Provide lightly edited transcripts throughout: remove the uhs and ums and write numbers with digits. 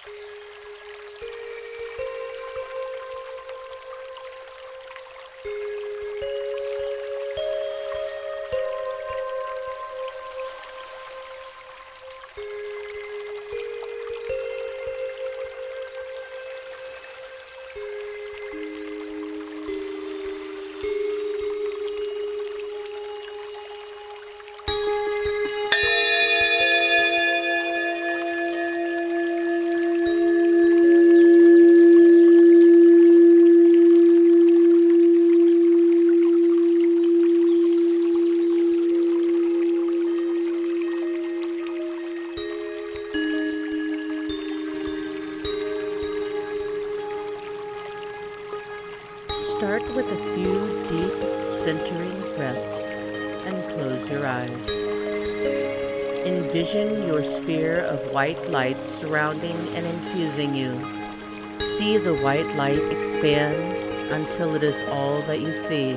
Start with a few deep, centering breaths and close your eyes. Envision your sphere of white light surrounding and infusing you. See the white light expand until it is all that you see.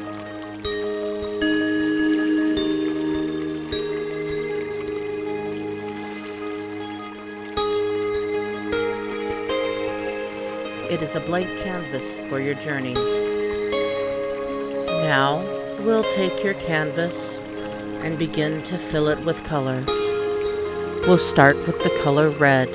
It is a blank canvas for your journey. Now, we'll take your canvas and begin to fill it with color. We'll start with the color red.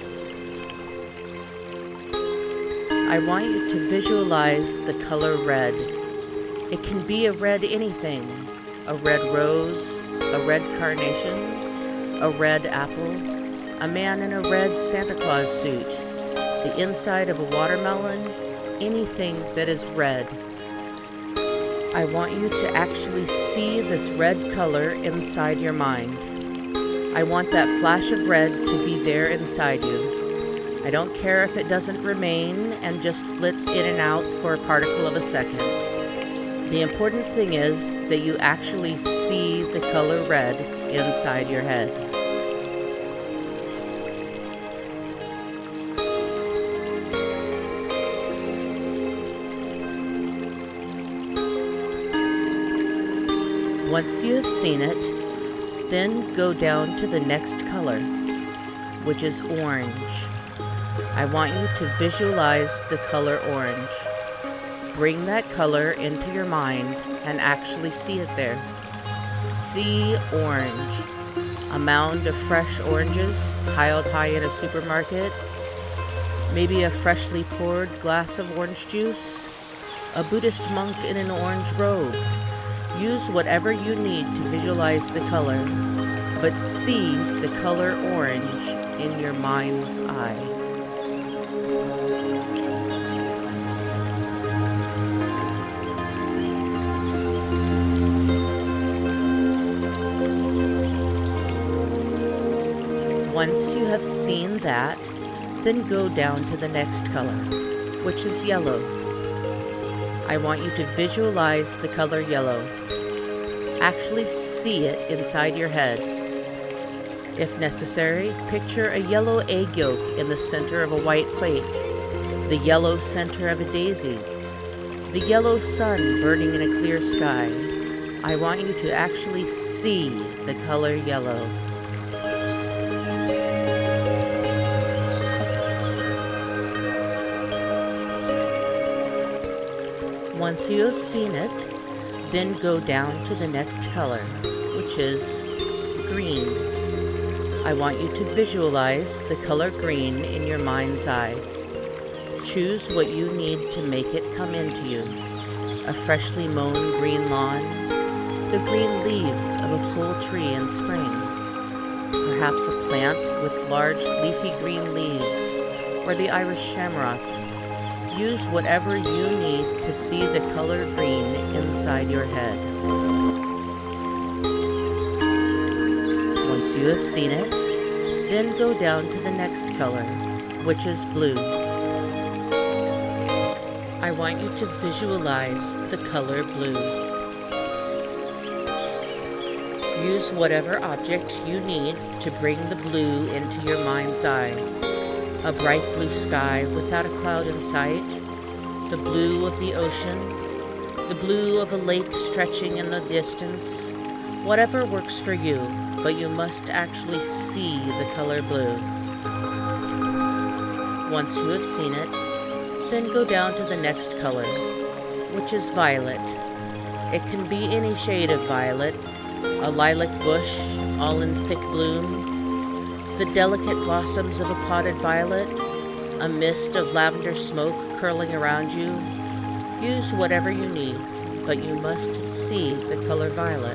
I want you to visualize the color red. It can be a red anything, a red rose, a red carnation, a red apple, a man in a red Santa Claus suit, the inside of a watermelon, anything that is red. I want you to actually see this red color inside your mind. I want that flash of red to be there inside you. I don't care if it doesn't remain and just flits in and out for a particle of a second. The important thing is that you actually see the color red inside your head. Once you have seen it, then go down to the next color, which is orange. I want you to visualize the color orange. Bring that color into your mind and actually see it there. See orange. A mound of fresh oranges piled high in a supermarket. Maybe a freshly poured glass of orange juice. A Buddhist monk in an orange robe. Use whatever you need to visualize the color, but see the color orange in your mind's eye. Once you have seen that, then go down to the next color, which is yellow. I want you to visualize the color yellow. Actually see it inside your head. If necessary, picture a yellow egg yolk in the center of a white plate, the yellow center of a daisy, the yellow sun burning in a clear sky. I want you to actually see the color yellow. Once you have seen it, then go down to the next color, which is green. I want you to visualize the color green in your mind's eye. Choose what you need to make it come into you. A freshly mown green lawn, the green leaves of a full tree in spring, perhaps a plant with large leafy green leaves, or the Irish shamrock. Use whatever you need to see the color green inside your head. Once you have seen it, then go down to the next color, which is blue. I want you to visualize the color blue. Use whatever object you need to bring the blue into your mind's eye. A bright blue sky without a cloud in sight, the blue of the ocean, the blue of a lake stretching in the distance. Whatever works for you, but you must actually see the color blue. Once you have seen it, then go down to the next color, which is violet. It can be any shade of violet, a lilac bush all in thick bloom, the delicate blossoms of a potted violet, a mist of lavender smoke curling around you. Use whatever you need, but you must see the color violet.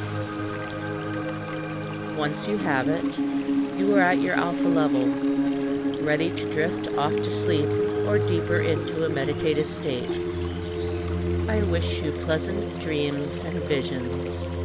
Once you have it, you are at your alpha level, ready to drift off to sleep or deeper into a meditative state. I wish you pleasant dreams and visions.